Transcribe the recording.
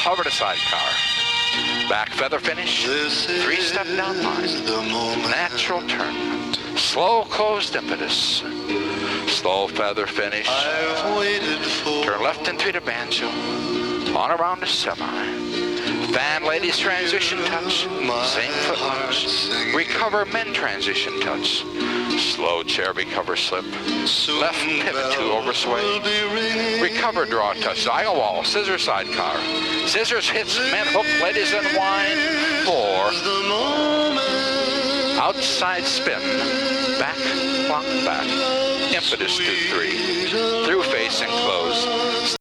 Hover to sidecar. Back feather finish. 3-step down line. Natural turn. Slow closed impetus. Slow feather finish. Turn left and 3 to banjo. On around to semi. Fan ladies transition touch. Same foot lunge. Recover men transition touch. Slow chair recover slip. Left pivot 2 over sway. Recover draw touch. Diagonal wall. Scissor sidecar. Scissors hits men hook ladies unwind. 4. Outside spin. Back block back. Impetus 2-3. Through face and close.